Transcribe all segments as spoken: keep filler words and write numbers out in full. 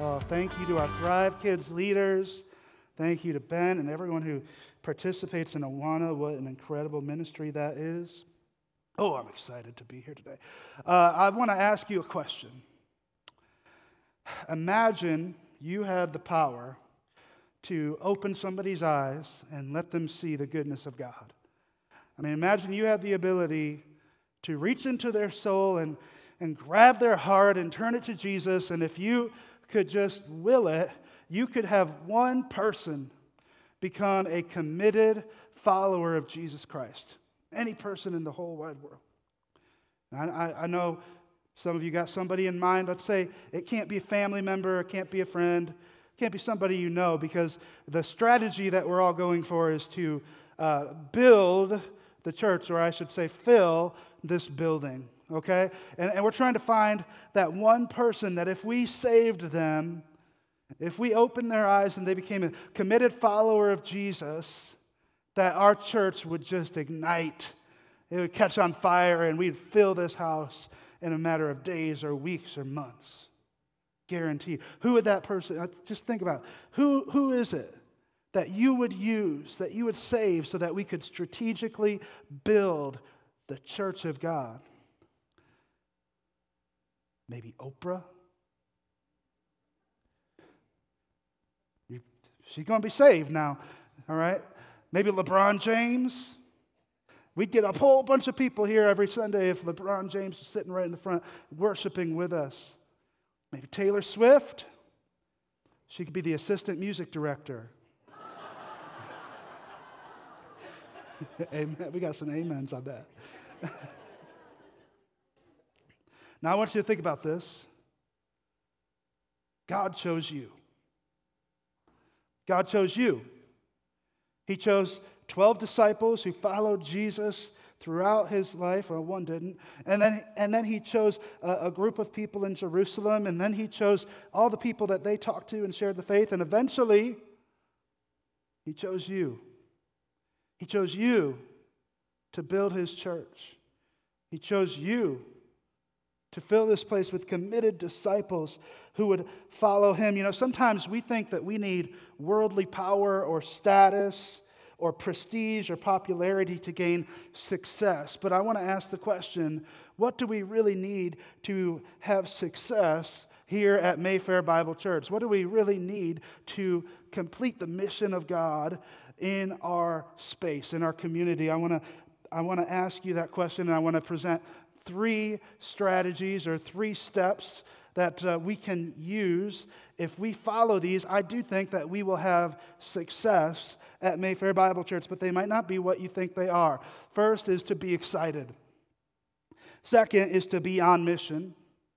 Oh, thank you to our Thrive Kids leaders. Thank you to Ben and everyone who participates in Awana. What an incredible ministry that is. Oh, I'm excited to be here today. Uh, I want to ask you a question. Imagine you had the power to open somebody's eyes and let them see the goodness of God. I mean, imagine you had the ability to reach into their soul and, and grab their heart and turn it to Jesus, and if you could just will it, you could have one person become a committed follower of Jesus Christ. Any person in the whole wide world. I, I, I know some of you got somebody in mind. Let's say it can't be a family member, it can't be a friend, it can't be somebody you know, because the strategy that we're all going for is to uh, build the church, or I should say fill this building, okay? And, and we're trying to find that one person that if we saved them, if we opened their eyes and they became a committed follower of Jesus, that our church would just ignite. It would catch on fire and we'd fill this house in a matter of days or weeks or months. Guaranteed. Who would that person, just think about it. Who, who is it that you would use, that you would save so that we could strategically build the church of God? Maybe Oprah? You, she's going to be saved now, all right? Maybe LeBron James. We'd get a whole bunch of people here every Sunday if LeBron James was sitting right in the front worshiping with us. Maybe Taylor Swift. She could be the assistant music director. Amen. We got some amens on that. Now I want you to think about this. God chose you. God chose you. He chose twelve disciples who followed Jesus throughout his life. Well, one didn't. And then, and then he chose a, a group of people in Jerusalem. And then he chose all the people that they talked to and shared the faith. And eventually, he chose you. He chose you to build his church. He chose you to fill this place with committed disciples who would follow him. You know, sometimes we think that we need worldly power or status or prestige or popularity to gain success. But I want to ask the question, what do we really need to have success here at Mayfair Bible Church? What do we really need to complete the mission of God in our space, in our community? I want to I want to ask you that question, and I want to present three strategies or three steps that uh, we can use. If we follow these, I do think that we will have success at Mayfair Bible Church, but they might not be what you think they are. First is to be excited. Second is to be on mission.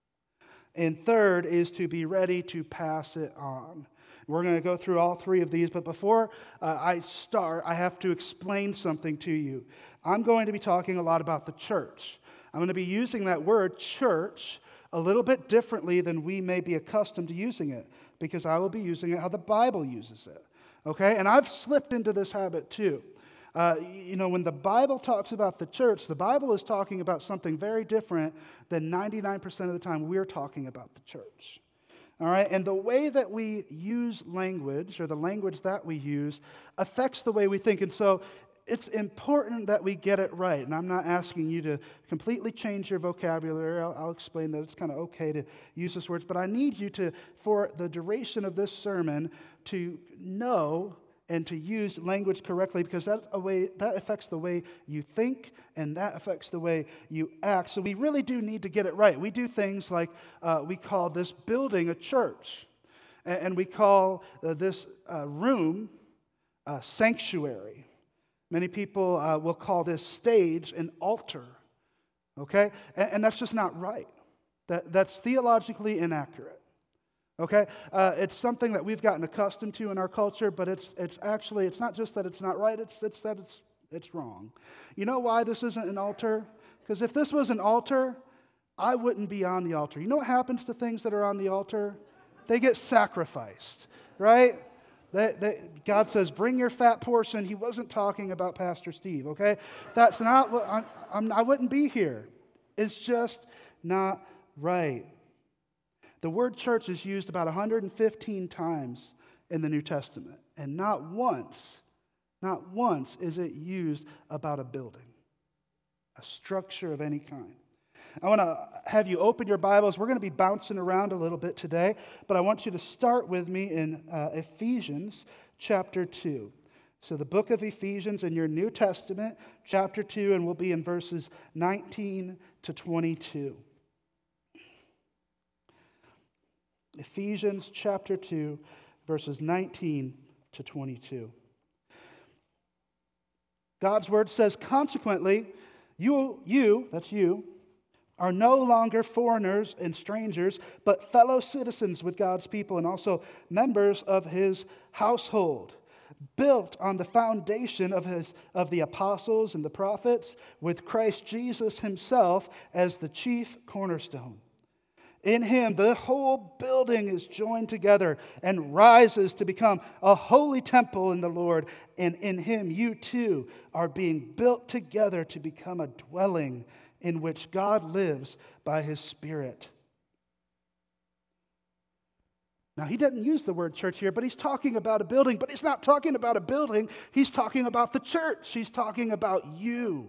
And third is to be ready to pass it on. We're going to go through all three of these, but before uh, I start, I have to explain something to you. I'm going to be talking a lot about the church. I'm going to be using that word church a little bit differently than we may be accustomed to using it, because I will be using it how the Bible uses it. Okay? And I've slipped into this habit too. Uh, you know, when the Bible talks about the church, the Bible is talking about something very different than ninety-nine percent of the time we're talking about the church. All right? And the way that we use language, or the language that we use, affects the way we think. And so it's important that we get it right. And I'm not asking you to completely change your vocabulary. I'll, I'll explain that it's kind of okay to use those words. But I need you to, for the duration of this sermon, to know and to use language correctly, because that's a way, that affects the way you think, and that affects the way you act. So we really do need to get it right. We do things like uh, we call this building a church, and, and we call uh, this uh, room a sanctuary. Many people uh, will call this stage an altar, okay? And, and that's just not right. That, that's theologically inaccurate. Okay, uh, it's something that we've gotten accustomed to in our culture, but it's it's actually, it's not just that it's not right, it's it's that it's it's wrong. You know why this isn't an altar? Because if this was an altar, I wouldn't be on the altar. You know what happens to things that are on the altar? They get sacrificed, right? They, they, God says, bring your fat portion. He wasn't talking about Pastor Steve, okay? That's not what, I'm, I'm, I wouldn't be here. It's just not right. The word church is used about one hundred fifteen times in the New Testament. And not once, not once is it used about a building, a structure of any kind. I want to have you open your Bibles. We're going to be bouncing around a little bit today, but I want you to start with me in uh, Ephesians chapter two. So the book of Ephesians in your New Testament, chapter two, and we'll be in verses nineteen to twenty-two. Ephesians chapter two, verses nineteen to twenty-two. God's word says, consequently, you, you, that's you, are no longer foreigners and strangers, but fellow citizens with God's people and also members of his household, built on the foundation of his of the apostles and the prophets, with Christ Jesus himself as the chief cornerstone. In him, the whole building is joined together and rises to become a holy temple in the Lord. And in him, you too are being built together to become a dwelling in which God lives by his Spirit. Now, he doesn't use the word church here, but he's talking about a building. But he's not talking about a building. He's talking about the church. He's talking about you.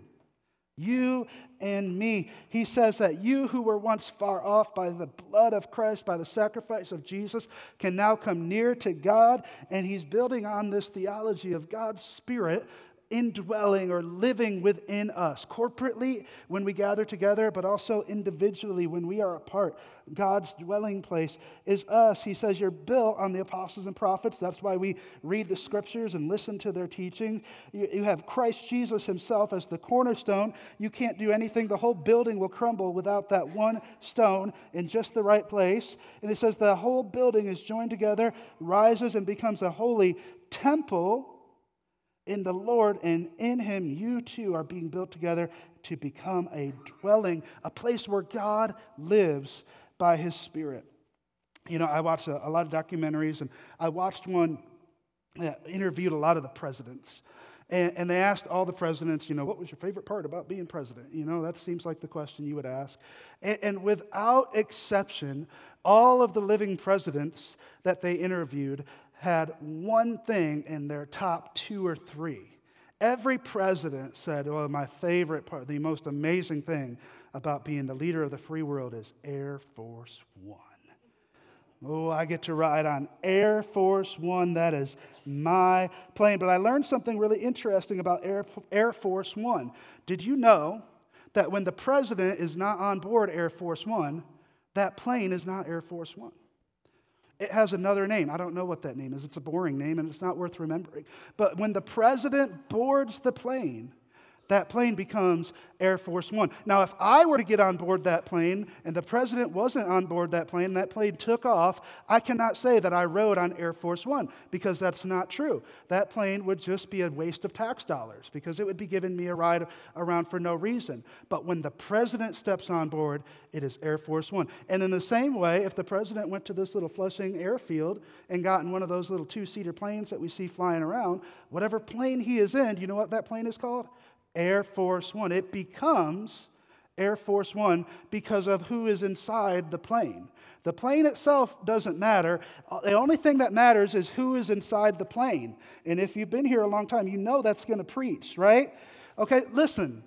You and me. He says that you who were once far off by the blood of Christ, by the sacrifice of Jesus, can now come near to God. And he's building on this theology of God's Spirit indwelling or living within us, corporately when we gather together, but also individually when we are apart. God's dwelling place is us. He says you're built on the apostles and prophets. That's why we read the scriptures and listen to their teaching. You, you have Christ Jesus himself as the cornerstone. You can't do anything. The whole building will crumble without that one stone in just the right place. And it says the whole building is joined together, rises and becomes a holy temple in the Lord, and in him you too are being built together to become a dwelling, a place where God lives by his Spirit. You know, I watched a, a lot of documentaries, and I watched one that interviewed a lot of the presidents. And, and they asked all the presidents, you know, what was your favorite part about being president? You know, that seems like the question you would ask. And, and without exception, all of the living presidents that they interviewed had one thing in their top two or three. Every president said, well, my favorite part, the most amazing thing about being the leader of the free world is Air Force One. Oh, I get to ride on Air Force One. That is my plane. But I learned something really interesting about Air, Air Force One. Did you know that when the president is not on board Air Force One, that plane is not Air Force One? It has another name. I don't know what that name is. It's a boring name, and it's not worth remembering. But when the president boards the plane, that plane becomes Air Force One. Now, if I were to get on board that plane and the president wasn't on board that plane and that plane took off, I cannot say that I rode on Air Force One because that's not true. That plane would just be a waste of tax dollars because it would be giving me a ride around for no reason. But when the president steps on board, it is Air Force One. And in the same way, if the president went to this little Flushing airfield and got in one of those little two-seater planes that we see flying around, whatever plane he is in, do you know what that plane is called? Air Force One. It becomes Air Force One because of who is inside the plane. The plane itself doesn't matter. The only thing that matters is who is inside the plane. And if you've been here a long time, you know that's going to preach, right? Okay, listen.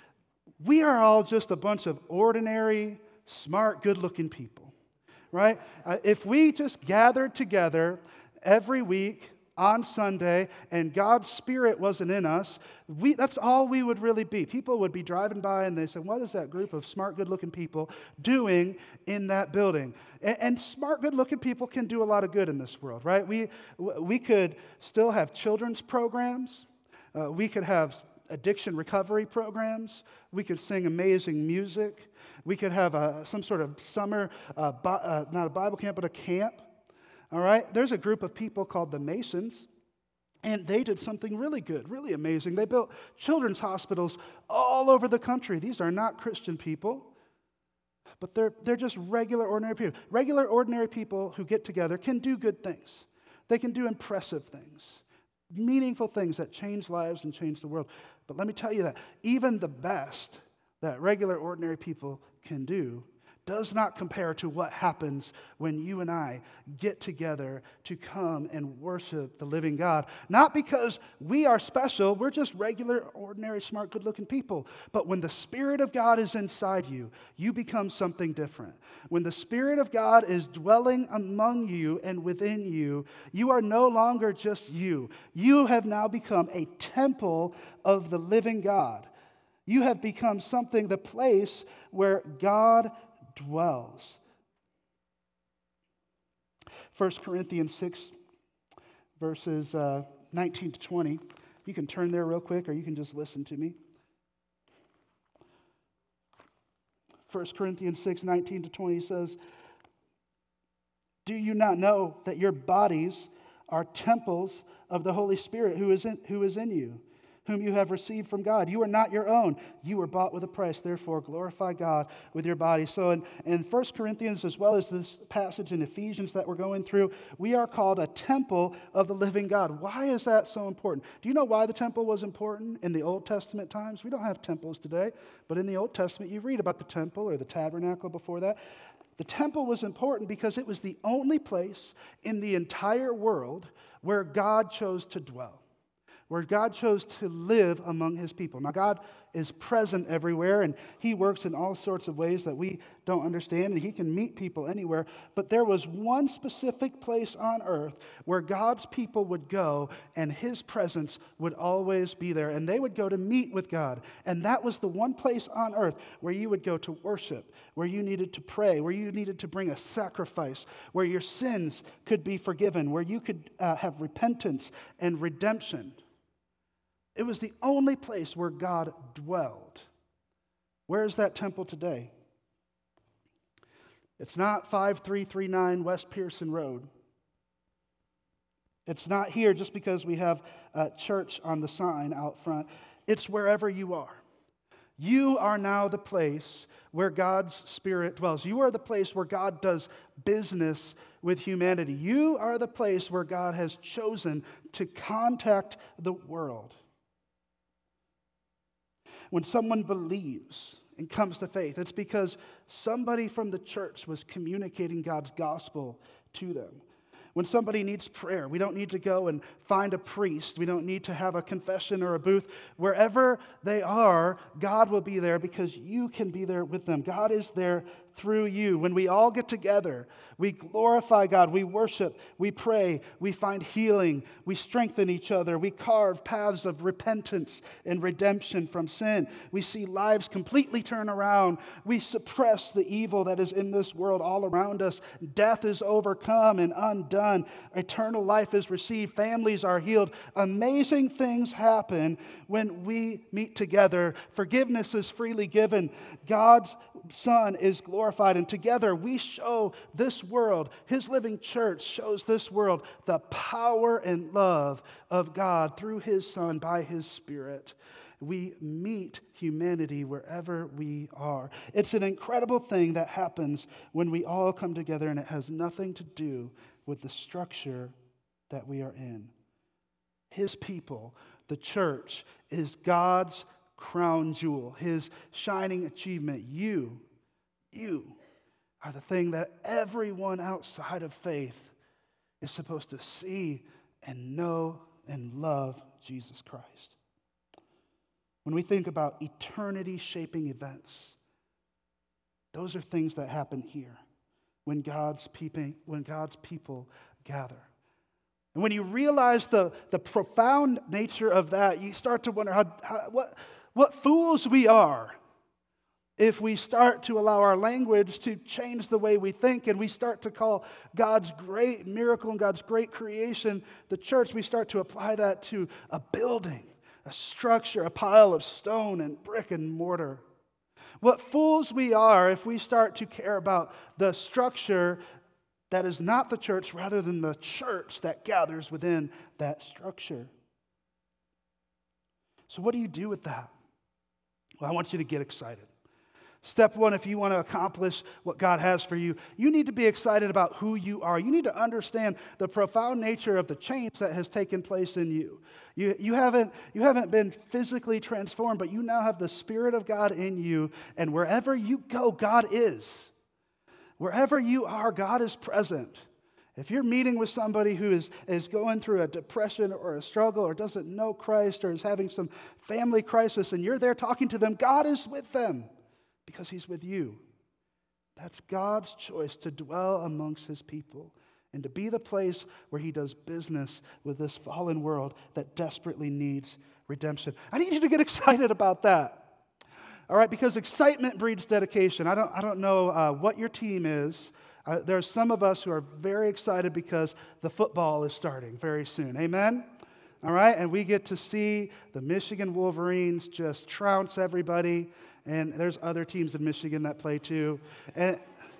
We are all just a bunch of ordinary, smart, good-looking people, right? Uh, if we just gathered together every week on Sunday, and God's Spirit wasn't in us, we, that's all we would really be. People would be driving by and they say, what is that group of smart, good-looking people doing in that building? And, and smart, good-looking people can do a lot of good in this world, right? We, we could still have children's programs. Uh, we could have addiction recovery programs. We could sing amazing music. We could have a, some sort of summer, uh, bi- uh, not a Bible camp, but a camp. All right, there's a group of people called the Masons, and they did something really good, really amazing. They built children's hospitals all over the country. These are not Christian people, but they're, they're just regular, ordinary people. Regular, ordinary people who get together can do good things. They can do impressive things, meaningful things that change lives and change the world. But let me tell you that even the best that regular, ordinary people can do does not compare to what happens when you and I get together to come and worship the living God. Not because we are special, we're just regular, ordinary, smart, good-looking people. But when the Spirit of God is inside you, you become something different. When the Spirit of God is dwelling among you and within you, you are no longer just you. You have now become a temple of the living God. You have become something, the place where God dwells. First Corinthians six, verses uh, nineteen to twenty. You can turn there real quick, or you can just listen to me. First Corinthians six, nineteen to twenty says, "Do you not know that your bodies are temples of the Holy Spirit who is in, who is in you, whom you have received from God? You are not your own. You were bought with a price. Therefore, glorify God with your body." So in, in First Corinthians, as well as this passage in Ephesians that we're going through, we are called a temple of the living God. Why is that so important? Do you know why the temple was important in the Old Testament times? We don't have temples today, but in the Old Testament, you read about the temple or the tabernacle before that. The temple was important because it was the only place in the entire world where God chose to dwell, where God chose to live among his people. Now, God is present everywhere, and he works in all sorts of ways that we don't understand, and he can meet people anywhere. But there was one specific place on earth where God's people would go, and his presence would always be there, and they would go to meet with God. And that was the one place on earth where you would go to worship, where you needed to pray, where you needed to bring a sacrifice, where your sins could be forgiven, where you could uh, have repentance and redemption. It was the only place where God dwelled. Where is that temple today? It's not five three three nine West Pearson Road. It's not here just because we have a church on the sign out front. It's wherever you are. You are now the place where God's Spirit dwells. You are the place where God does business with humanity. You are the place where God has chosen to contact the world. When someone believes and comes to faith, it's because somebody from the church was communicating God's gospel to them. When somebody needs prayer, we don't need to go and find a priest. We don't need to have a confession or a booth. Wherever they are, God will be there because you can be there with them. God is there through you. When we all get together, we glorify God, we worship, we pray, we find healing, we strengthen each other, we carve paths of repentance and redemption from sin. We see lives completely turn around. We suppress the evil that is in this world all around us. Death is overcome and undone. Eternal life is received. Families are healed. Amazing things happen when we meet together. Forgiveness is freely given. God's Son is glorified, and together we show this world, his living church shows this world the power and love of God through his Son by his Spirit. We meet humanity wherever we are. It's an incredible thing that happens when we all come together, and it has nothing to do with the structure that we are in. His people, the church, is God's crown jewel, his shining achievement. You, you are the thing that everyone outside of faith is supposed to see and know and love Jesus Christ. When we think about eternity-shaping events, those are things that happen here when God's people, when God's people gather. And when you realize the, the profound nature of that, you start to wonder how, how what What fools we are if we start to allow our language to change the way we think, and we start to call God's great miracle and God's great creation the church. We start to apply that to a building, a structure, a pile of stone and brick and mortar. What fools we are if we start to care about the structure that is not the church rather than the church that gathers within that structure. So what do you do with that? Well, I want you to get excited. Step one, if you want to accomplish what God has for you, you need to be excited about who you are. You need to understand the profound nature of the change that has taken place in you. You, you, haven't, you haven't been physically transformed, but you now have the Spirit of God in you, and wherever you go, God is. Wherever you are, God is present. If you're meeting with somebody who is, is going through a depression or a struggle or doesn't know Christ or is having some family crisis and you're there talking to them, God is with them because he's with you. That's God's choice to dwell amongst his people and to be the place where he does business with this fallen world that desperately needs redemption. I need you to get excited about that. All right, because excitement breeds dedication. I don't, I don't know uh, what your team is. Uh, there are some of us who are very excited because the football is starting very soon. Amen? All right, and we get to see the Michigan Wolverines just trounce everybody. And there's other teams in Michigan that play too. And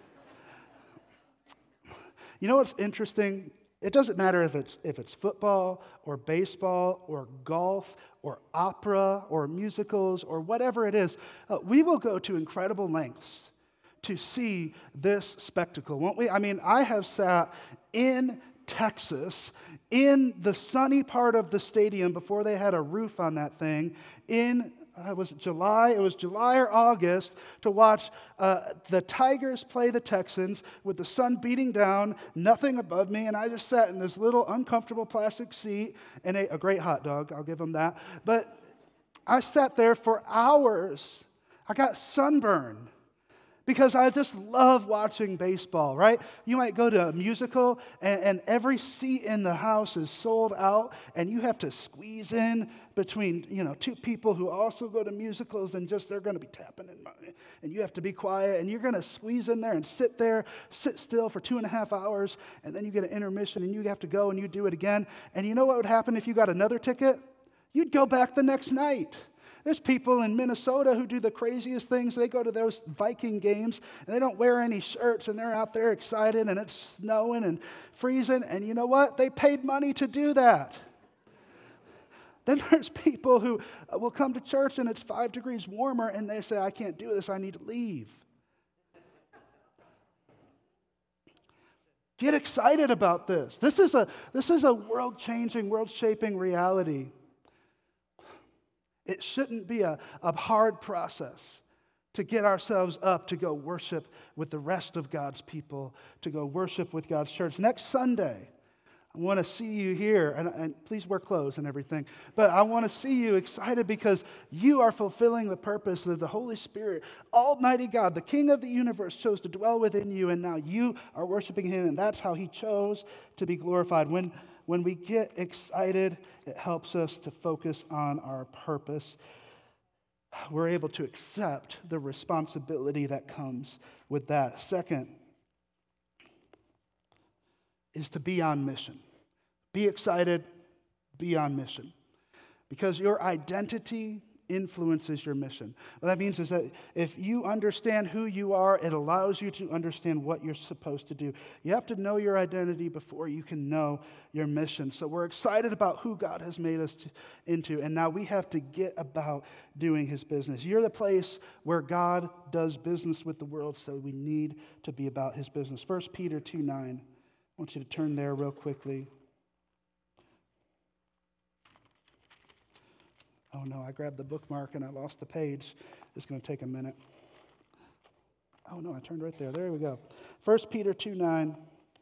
you know what's interesting? It doesn't matter if it's if it's football or baseball or golf or opera or musicals or whatever it is. Uh, we will go to incredible lengths to see this spectacle, won't we? I mean, I have sat in Texas, in the sunny part of the stadium before they had a roof on that thing, in Uh, was it July? It was July or August to watch uh, the Tigers play the Texans with the sun beating down, nothing above me, and I just sat in this little uncomfortable plastic seat and ate a great hot dog. I'll give them that. But I sat there for hours. I got sunburned because I just love watching baseball, right? You might go to a musical and, and every seat in the house is sold out and you have to squeeze in between, you know, two people who also go to musicals and just they're going to be tapping in money. And you have to be quiet and you're going to squeeze in there and sit there, sit still for two and a half hours and then you get an intermission and you have to go and you do it again. And you know what would happen if you got another ticket? You'd go back the next night. There's people in Minnesota who do the craziest things. They go to those Viking games, and they don't wear any shirts, and they're out there excited, and it's snowing and freezing. And you know what? They paid money to do that. Then there's people who will come to church, and it's five degrees warmer, and they say, I can't do this. I need to leave. Get excited about this. This is a, this is a world-changing, world-shaping reality. It shouldn't be a, a hard process to get ourselves up to go worship with the rest of God's people, to go worship with God's church. Next Sunday, I want to see you here, and, and please wear clothes and everything, but I want to see you excited because you are fulfilling the purpose that the Holy Spirit, Almighty God, the King of the universe, chose to dwell within you, and now you are worshiping him, and that's how he chose to be glorified. When When we get excited, it helps us to focus on our purpose. We're able to accept the responsibility that comes with that. Second is to be on mission. Be excited, be on mission. Because your identity influences your mission. What that means is that if you understand who you are, it allows you to understand what you're supposed to do. You have to know your identity before you can know your mission. So we're excited about who God has made us to, into, and now we have to get about doing his business. You're the place where God does business with the world, so we need to be about his business. First Peter two nine. I want you to turn there real quickly. Oh no, I grabbed the bookmark and I lost the page. It's going to take a minute. Oh no, I turned right there. There we go. First Peter two nine.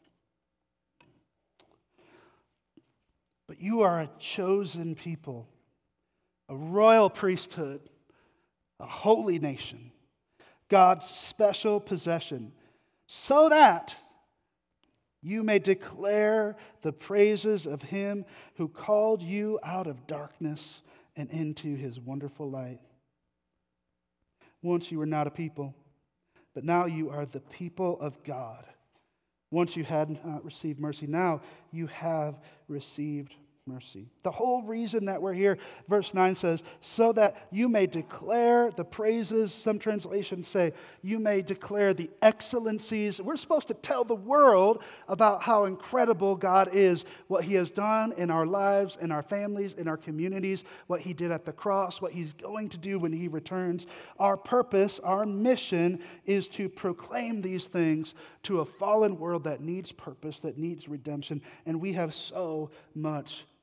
But you are a chosen people, a royal priesthood, a holy nation, God's special possession, so that you may declare the praises of him who called you out of darkness and into his wonderful light. Once you were not a people, but now you are the people of God. Once you had not received mercy, now you have received mercy. The whole reason that we're here, verse nine says, so that you may declare the praises. Some translations say, you may declare the excellencies. We're supposed to tell the world about how incredible God is, what he has done in our lives, in our families, in our communities, what he did at the cross, what he's going to do when he returns. Our purpose, our mission is to proclaim these things to a fallen world that needs purpose, that needs redemption, and we have so much work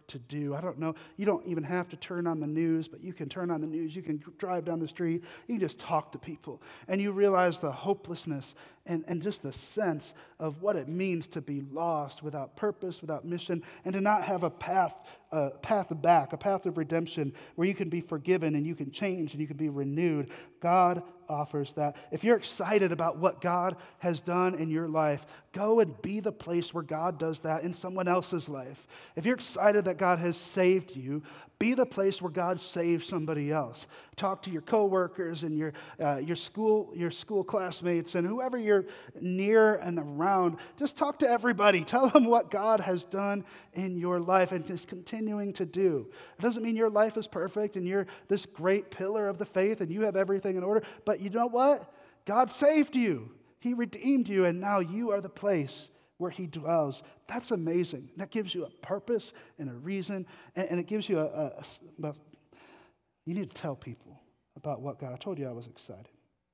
to do. I don't know. You don't even have to turn on the news, but you can turn on the news. You can drive down the street. You can just talk to people. And you realize the hopelessness and, and just the sense of what it means to be lost without purpose, without mission, and to not have a path, a path back, a path of redemption where you can be forgiven and you can change and you can be renewed. God offers that. If you're excited about what God has done in your life, go and be the place where God does that in someone else's life. If you're excited that God has saved you, be the place where God saves somebody else. Talk to your coworkers and your uh, your school your school classmates and whoever you're near and around. Just talk to everybody. Tell them what God has done in your life and is continuing to do. It doesn't mean your life is perfect and you're this great pillar of the faith and you have everything in order. But you know what? God saved you. He redeemed you, and now you are the place where he dwells. That's amazing. That gives you a purpose and a reason, and, and it gives you a, a, a well, you need to tell people about what God, I told you I was excited.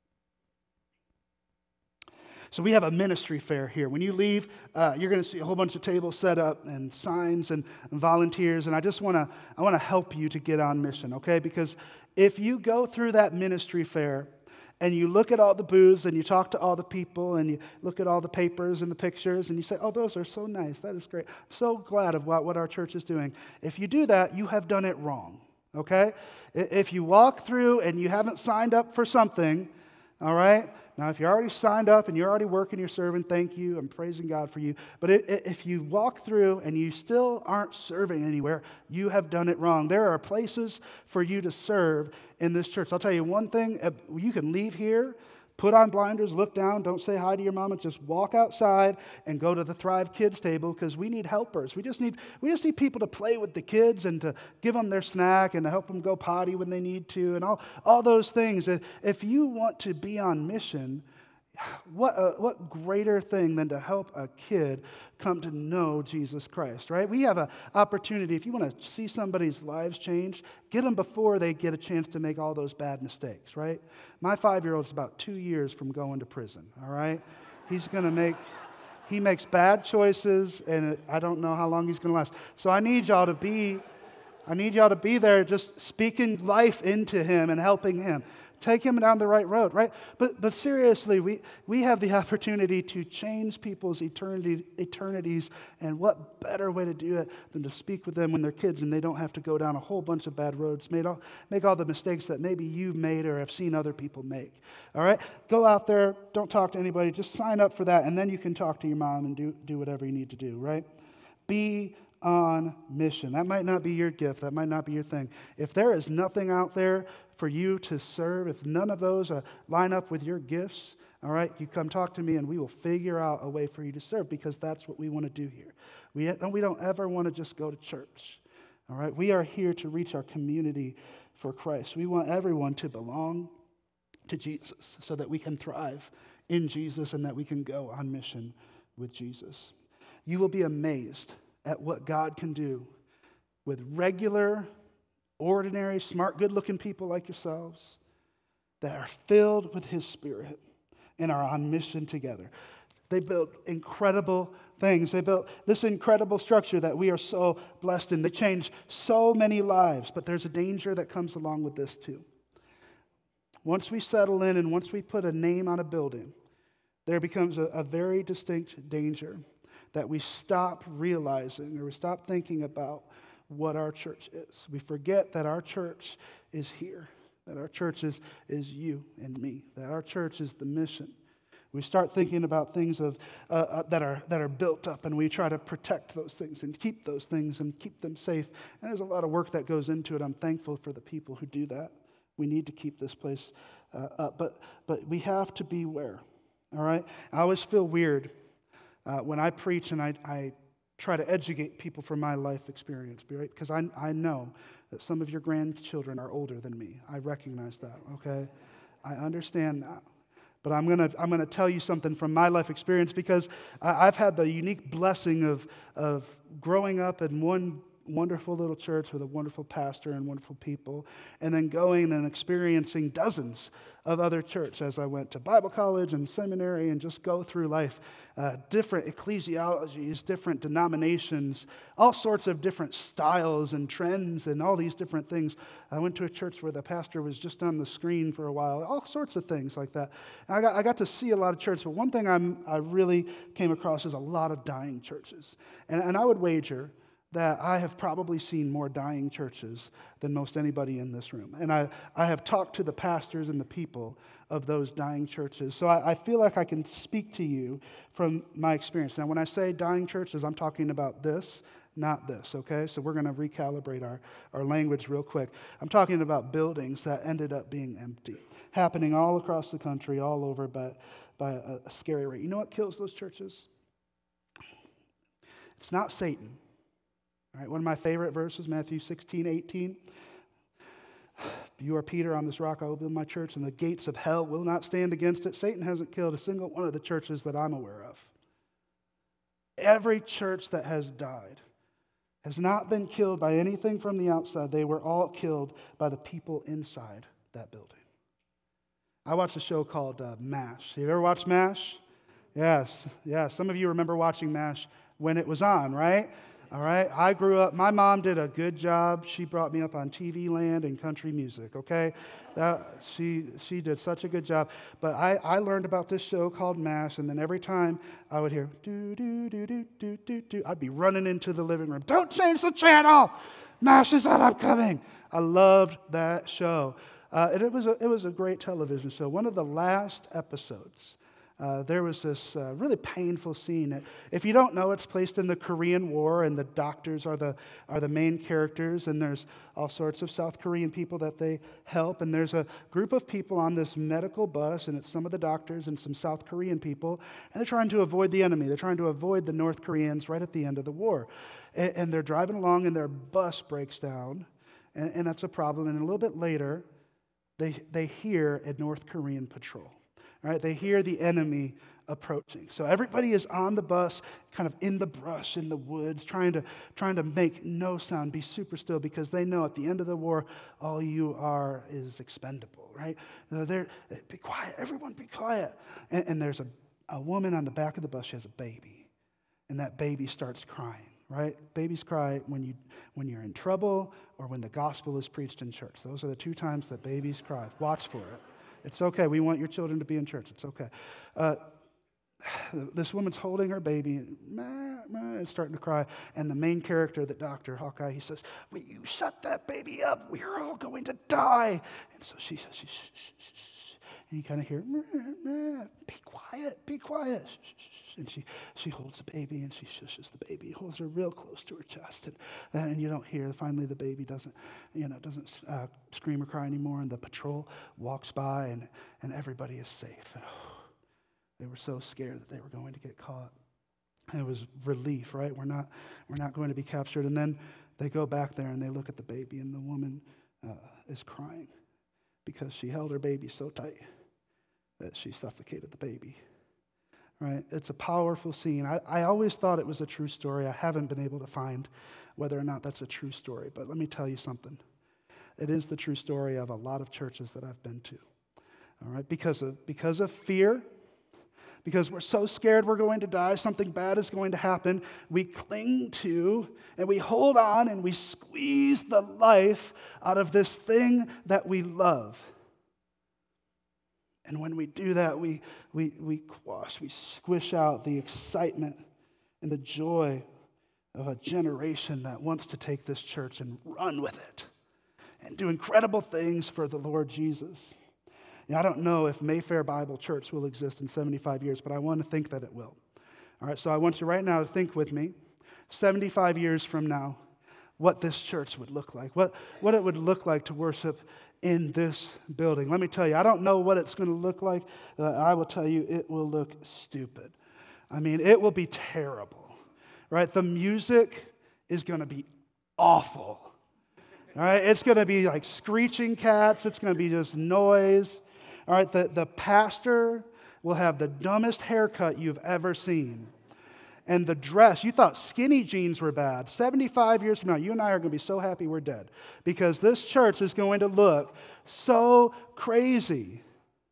So we have a ministry fair here. When you leave, uh, you're going to see a whole bunch of tables set up and signs and, and volunteers, and I just want to I want to help you to get on mission, okay? Because if you go through that ministry fair and you look at all the booths and you talk to all the people and you look at all the papers and the pictures and you say, oh, those are so nice. That is great. I'm so glad of what, what our church is doing. If you do that, you have done it wrong, okay? If you walk through and you haven't signed up for something, all right? Now, if you're already signed up and you're already working, you're serving, thank you. I'm praising God for you. But if you walk through and you still aren't serving anywhere, you have done it wrong. There are places for you to serve in this church. I'll tell you one thing. You can leave here, put on blinders, look down, don't say hi to your mama, just walk outside and go to the Thrive Kids table because we need helpers. We just need we just need people to play with the kids and to give them their snack and to help them go potty when they need to and all, all those things. If you want to be on mission, what uh, what greater thing than to help a kid come to know Jesus Christ, right? We have an opportunity. If you want to see somebody's lives change, get them before they get a chance to make all those bad mistakes, right? My five-year-old's about two years from going to prison, all right? He's going to make, he makes bad choices, and I don't know how long he's going to last. So I need y'all to be, I need y'all to be there just speaking life into him and helping him. Take him down the right road, right? But but seriously, we, we have the opportunity to change people's eternity, eternities, and what better way to do it than to speak with them when they're kids and they don't have to go down a whole bunch of bad roads, make all, make all the mistakes that maybe you've made or have seen other people make, all right? Go out there, don't talk to anybody, just sign up for that, and then you can talk to your mom and do, do whatever you need to do, right? Be on mission. That might not be your gift. That might not be your thing. If there is nothing out there for you to serve, if none of those uh, line up with your gifts, all right, you come talk to me and we will figure out a way for you to serve because that's what we want to do here. We, we don't ever want to just go to church, all right? We are here to reach our community for Christ. We want everyone to belong to Jesus so that we can thrive in Jesus and that we can go on mission with Jesus. You will be amazed at what God can do with regular, ordinary, smart, good-looking people like yourselves that are filled with His Spirit and are on mission together. They built incredible things. They built this incredible structure that we are so blessed in. They changed so many lives, but there's a danger that comes along with this too. Once we settle in and once we put a name on a building, there becomes a, a very distinct danger that we stop realizing or we stop thinking about what our church is. We forget that our church is here, that our church is, is you and me, that our church is the mission. We start thinking about things of uh, uh, that are that are built up, and we try to protect those things and keep those things and keep them safe. And there's a lot of work that goes into it. I'm thankful for the people who do that. We need to keep this place uh, up, but but we have to beware. All right. I always feel weird uh, when I preach and I, I try to educate people from my life experience, right? Because I I know that some of your grandchildren are older than me. I recognize that. Okay, I understand that. But I'm gonna I'm gonna tell you something from my life experience because I've had the unique blessing of of growing up in one wonderful little church with a wonderful pastor and wonderful people, and then going and experiencing dozens of other churches as I went to Bible college and seminary and just go through life. Uh, different ecclesiologies, different denominations, all sorts of different styles and trends and all these different things. I went to a church where the pastor was just on the screen for a while, all sorts of things like that. And I got, I got to see a lot of churches, but one thing I'm, I really came across is a lot of dying churches. And, and I would wager that I have probably seen more dying churches than most anybody in this room. And I, I have talked to the pastors and the people of those dying churches. So I, I feel like I can speak to you from my experience. Now, when I say dying churches, I'm talking about this, not this, okay? So we're going to recalibrate our, our language real quick. I'm talking about buildings that ended up being empty, happening all across the country, all over, but by a, a scary rate. You know what kills those churches? It's not Satan. All right, one of my favorite verses, Matthew sixteen, eighteen. You are Peter, on this rock I will build my church, and the gates of hell will not stand against it. Satan hasn't killed a single one of the churches that I'm aware of. Every church that has died has not been killed by anything from the outside. They were all killed by the people inside that building. I watched a show called uh, MASH. Have you ever watched MASH? Yes, yes. Some of you remember watching MASH when it was on, right? All right, I grew up, my mom did a good job. She brought me up on T V land and country music, okay? That, she she did such a good job. But I, I learned about this show called MASH, and then every time I would hear, do, do, do, do, do, do, do, I'd be running into the living room. Don't change the channel! MASH is on upcoming. I loved that show. Uh, and it was, a, it was a great television show. One of the last episodes, Uh, there was this uh, really painful scene. If you don't know, it's placed in the Korean War, and the doctors are the are the main characters, and there's all sorts of South Korean people that they help, and there's a group of people on this medical bus, and it's some of the doctors and some South Korean people, and they're trying to avoid the enemy. They're trying to avoid the North Koreans right at the end of the war. And, and they're driving along, and their bus breaks down, and, and that's a problem. And a little bit later, they they hear a North Korean patrol. All right, they hear the enemy approaching. So everybody is on the bus, kind of in the brush, in the woods, trying to trying to make no sound, be super still, because they know at the end of the war, all you are is expendable, right? So they're, be quiet, everyone be quiet. And, and there's a, a woman on the back of the bus, she has a baby, and that baby starts crying, right? Babies cry when, you, when you're in trouble or when the gospel is preached in church. Those are the two times that babies cry. Watch for it. It's okay. We want your children to be in church. It's okay. Uh, this woman's holding her baby, and meh, meh, is starting to cry. And the main character, the doctor, Hawkeye, he says, will you shut that baby up? We're all going to die. And so she says, shh, shh, shh, shh. And you kind of hear, meh, meh, be quiet, be quiet. Shh, shh, shh. And she, she holds the baby, and she shushes the baby, holds her real close to her chest. And, and you don't hear, finally the baby doesn't, you know, doesn't uh, scream or cry anymore. And the patrol walks by, and, and everybody is safe. And, oh, they were so scared that they were going to get caught. And it was relief, right? We're not, we're not going to be captured. And then they go back there, and they look at the baby, and the woman uh, is crying because she held her baby so tight that she suffocated the baby. Right? It's a powerful scene. I, I always thought it was a true story. I haven't been able to find whether or not that's a true story. But let me tell you something. It is the true story of a lot of churches that I've been to. All right? Because of, because of fear, because we're so scared we're going to die, something bad is going to happen, we cling to and we hold on and we squeeze the life out of this thing that we love. And when we do that, we, we, we quash, we squish out the excitement and the joy of a generation that wants to take this church and run with it and do incredible things for the Lord Jesus. You know, I don't know if Mayfair Bible Church will exist in seventy-five years, but I want to think that it will. All right, so I want you right now to think with me, seventy-five years from now, what this church would look like, what, what it would look like to worship in this building. Let me tell you, I don't know what it's going to look like. Uh, I will tell you, it will look stupid. I mean, it will be terrible, right? The music is going to be awful, all right? It's going to be like screeching cats. It's going to be just noise, all right? The, the pastor will have the dumbest haircut you've ever seen. and the dress. You thought skinny jeans were bad. seventy-five years from now, you and I are going to be so happy we're dead because this church is going to look so crazy.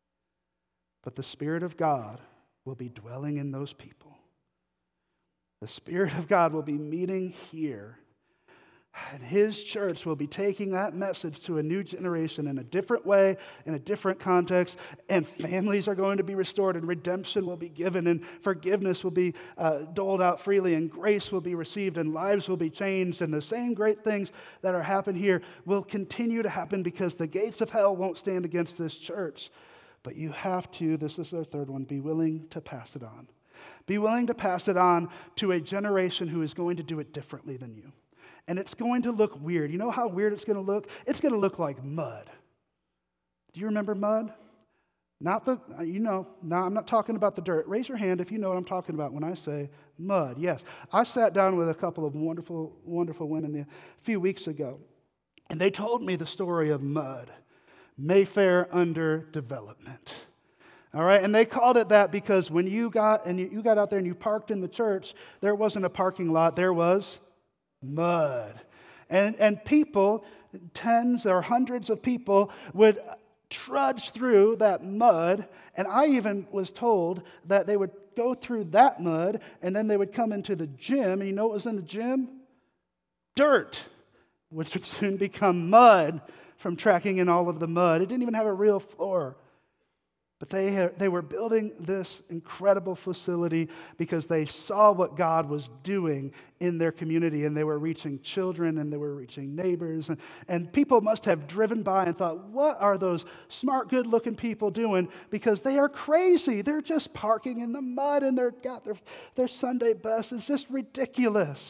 But the Spirit of God will be dwelling in those people. The Spirit of God will be meeting here. And His church will be taking that message to a new generation in a different way, in a different context, and families are going to be restored, and redemption will be given, and forgiveness will be uh, doled out freely, and grace will be received, and lives will be changed, and the same great things that are happening here will continue to happen because the gates of hell won't stand against this church. But you have to, this is our third one, be willing to pass it on. Be willing to pass it on to a generation who is going to do it differently than you. And it's going to look weird. You know how weird it's going to look? It's going to look like mud. Do you remember mud? Not the, you know, no, I'm not talking about the dirt. Raise your hand if you know what I'm talking about when I say mud. Yes. I sat down with a couple of wonderful, wonderful women a few weeks ago, and they told me the story of mud. Mayfair under development. All right, and they called it that because when you got and you, you got out there and you parked in the church, there wasn't a parking lot, there was mud. And, and people, tens or hundreds of people, would trudge through that mud. And I even was told that they would go through that mud and then they would come into the gym. And you know what was in the gym? Dirt, which would soon become mud from tracking in all of the mud. It didn't even have a real floor. But they, had, they were building this incredible facility because they saw what God was doing in their community, and they were reaching children, and they were reaching neighbors, and, and people must have driven by and thought, what are those smart, good-looking people doing? Because they are crazy. They're just parking in the mud, and they've got their, their Sunday best. It's just ridiculous.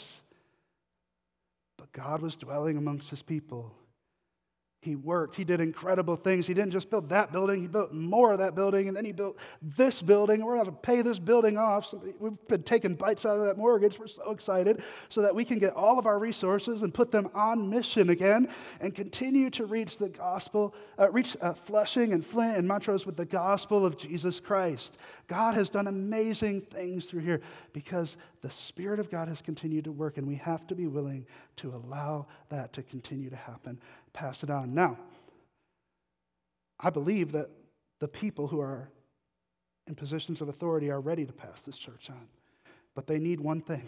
But God was dwelling amongst His people. He worked. He did incredible things. He didn't just build that building. He built more of that building, and then he built this building. We're going to pay this building off. Somebody, we've been taking bites out of that mortgage. We're so excited so that we can get all of our resources and put them on mission again and continue to reach the gospel, uh, reach uh, Flushing and Flint and Montrose with the gospel of Jesus Christ. God has done amazing things through here because the Spirit of God has continued to work, and we have to be willing to allow that to continue to happen. Pass it on. Now, I believe that the people who are in positions of authority are ready to pass this church on. But they need one thing.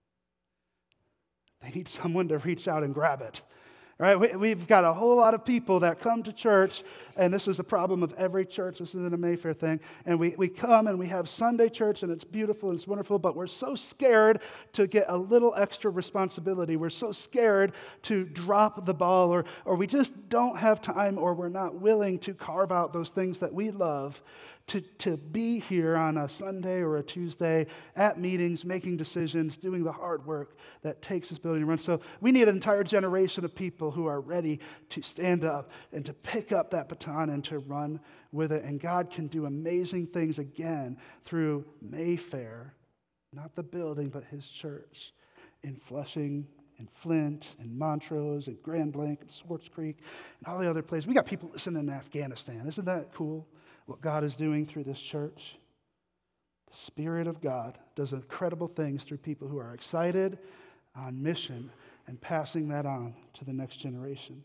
They need someone to reach out and grab it. All right, we, we've got a whole lot of people that come to church, and this is a problem of every church. This isn't a Mayfair thing. And we, we come and we have Sunday church, and it's beautiful and it's wonderful, but we're so scared to get a little extra responsibility. We're so scared to drop the ball, or, or we just don't have time, or we're not willing to carve out those things that we love to, to be here on a Sunday or a Tuesday at meetings, making decisions, doing the hard work that takes this building to run. So we need an entire generation of people who are ready to stand up and to pick up that baton and to run with it. And God can do amazing things again through Mayfair, not the building, but His church in Flushing, in Flint, in Montrose, in Grand Blanc, in Swartz Creek, and all the other places. We got people listening in Afghanistan. Isn't that cool? What God is doing through this church. The Spirit of God does incredible things through people who are excited, on mission, and passing that on to the next generation.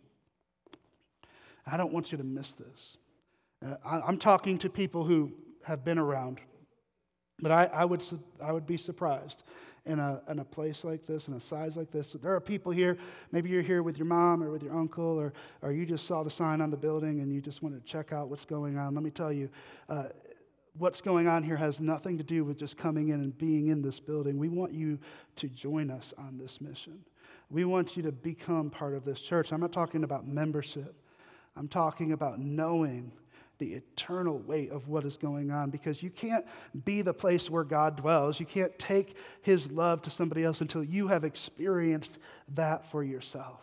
I don't want you to miss this. Uh, I, I'm talking to people who have been around, but I, I would I would be surprised in a in a place like this, in a size like this. There are people here, maybe you're here with your mom or with your uncle, or, or you just saw the sign on the building and you just wanted to check out what's going on. Let me tell you, uh, what's going on here has nothing to do with just coming in and being in this building. We want you to join us on this mission. We want you to become part of this church. I'm not talking about membership. I'm talking about knowing the eternal weight of what is going on, because you can't be the place where God dwells. You can't take His love to somebody else until you have experienced that for yourself.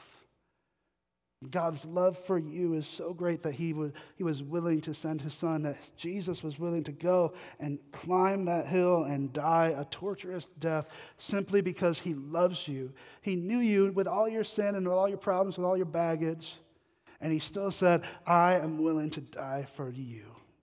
God's love for you is so great that he was, he was willing to send His Son, that Jesus was willing to go and climb that hill and die a torturous death simply because He loves you. He knew you with all your sin and with all your problems, with all your baggage. And He still said, I am willing to die for you.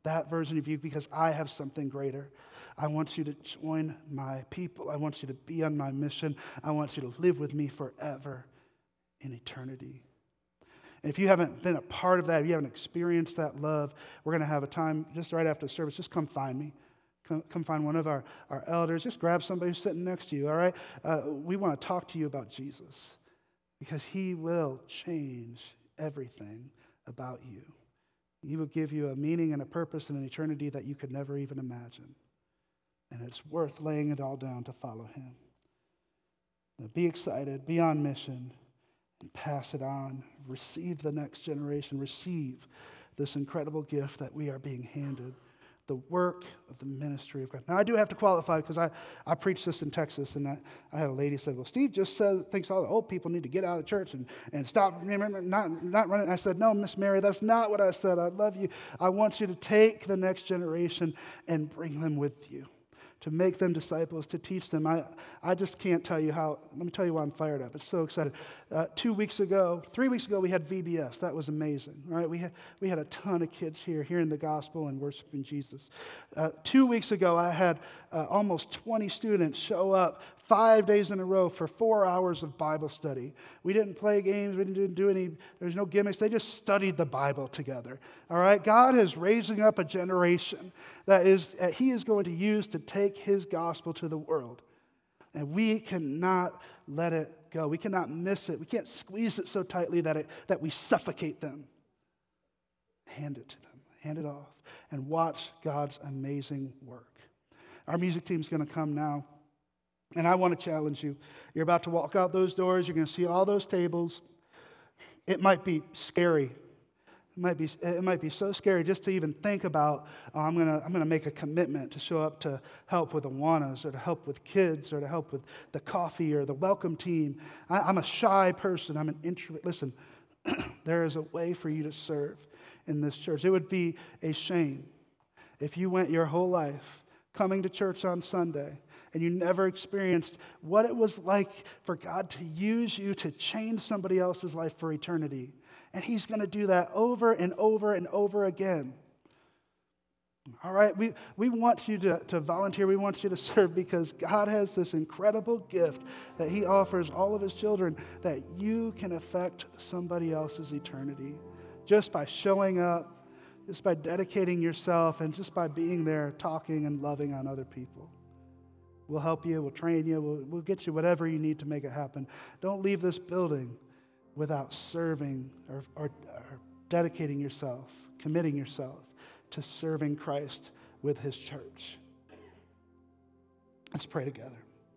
that version of you because I have something greater. I want you to join my people. I want you to be on my mission. I want you to live with me forever in eternity. And if you haven't been a part of that, if you haven't experienced that love, we're going to have a time just right after the service. Just come find me. Come, come find one of our, our elders. Just grab somebody who's sitting next to you, all right? Uh, we want to talk to you about Jesus because he will change everything about you. He will give you a meaning and a purpose and an eternity that you could never even imagine. And it's worth laying it all down to follow him. Now be excited, be on mission, and pass it on. Receive the next generation. Receive this incredible gift that we are being handed, the work of the ministry of God. Now, I do have to qualify because I, I preached this in Texas, and I, I had a lady said, well, Steve just says, thinks all the old people need to get out of the church and, and stop not, not running. I said, no, Miss Mary, that's not what I said. I love you. I want you to take the next generation and bring them with you, to make them disciples, to teach them. I, I just can't tell you how, let me tell you why I'm fired up. It's so excited. Uh, two weeks ago, three weeks ago, we had V B S. That was amazing, right? We had, we had a ton of kids here, hearing the gospel and worshiping Jesus. Uh, two weeks ago, I had uh, almost twenty students show up five days in a row for four hours of Bible study. We didn't play games. We didn't do any, there's no gimmicks. They just studied the Bible together, all right? God is raising up a generation that is, that he is going to use to take his gospel to the world. And we cannot let it go. We cannot miss it. We can't squeeze it so tightly that, it, that we suffocate them. Hand it to them. Hand it off. And watch God's amazing work. Our music team's going to come now. And I want to challenge you. You're about to walk out those doors. You're going to see all those tables. It might be scary. It might be, it might be so scary just to even think about, oh, I'm going to I'm gonna make a commitment to show up to help with Awanas or to help with kids or to help with the coffee or the welcome team. I, I'm a shy person. I'm an introvert. Listen, there is a way for you to serve in this church. It would be a shame if you went your whole life coming to church on Sunday and you never experienced what it was like for God to use you to change somebody else's life for eternity. And he's going to do that over and over and over again. All right, we, we want you to, to volunteer. We want you to serve because God has this incredible gift that he offers all of his children that you can affect somebody else's eternity just by showing up, just by dedicating yourself, and just by being there, talking and loving on other people. We'll help you. We'll train you. We'll, we'll get you whatever you need to make it happen. Don't leave this building without serving or, or, or dedicating yourself, committing yourself to serving Christ with his church. Let's pray together.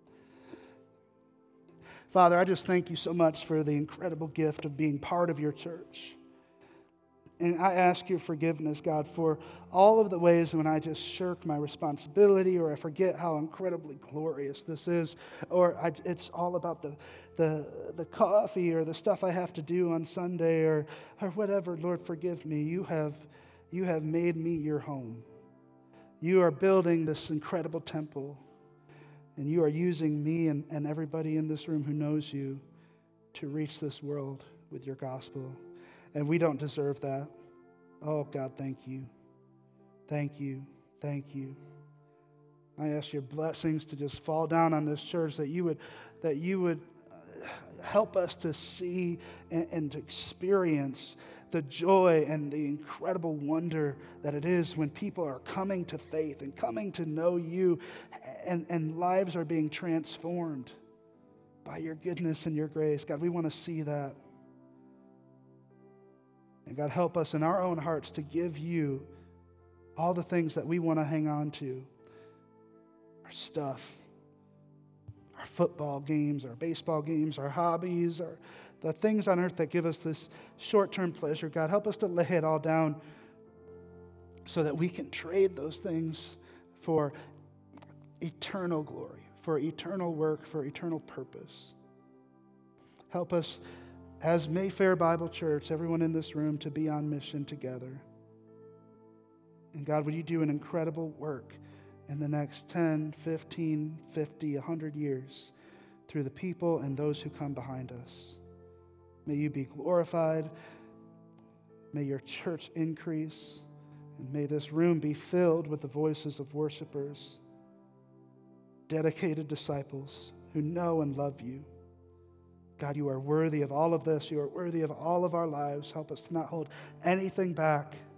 Father, I just thank you so much for the incredible gift of being part of your church. And I ask your forgiveness, God, for all of the ways when I just shirk my responsibility or I forget how incredibly glorious this is, or I, it's all about the, the, the coffee or the stuff I have to do on Sunday or, or whatever. Lord, forgive me. You have, you have made me your home. You are building this incredible temple, and you are using me and, and everybody in this room who knows you to reach this world with your gospel. And we don't deserve that. Oh, God, thank you. Thank you. Thank you. I ask your blessings to just fall down on this church, that you would, that you would help us to see and, and to experience the joy and the incredible wonder that it is when people are coming to faith and coming to know you, and, and lives are being transformed by your goodness and your grace. God, we want to see that. And God, help us in our own hearts to give you all the things that we want to hang on to. Our stuff, our football games, our baseball games, our hobbies, our, the things on earth that give us this short-term pleasure. God, help us to lay it all down so that we can trade those things for eternal glory, for eternal work, for eternal purpose. Help us as Mayfair Bible Church, everyone in this room, to be on mission together. And God, would you do an incredible work in the next ten, fifteen, fifty, one hundred years through the people and those who come behind us. May you be glorified. May your church increase. And may this room be filled with the voices of worshipers, dedicated disciples who know and love you. God, you are worthy of all of this. You are worthy of all of our lives. Help us to not hold anything back.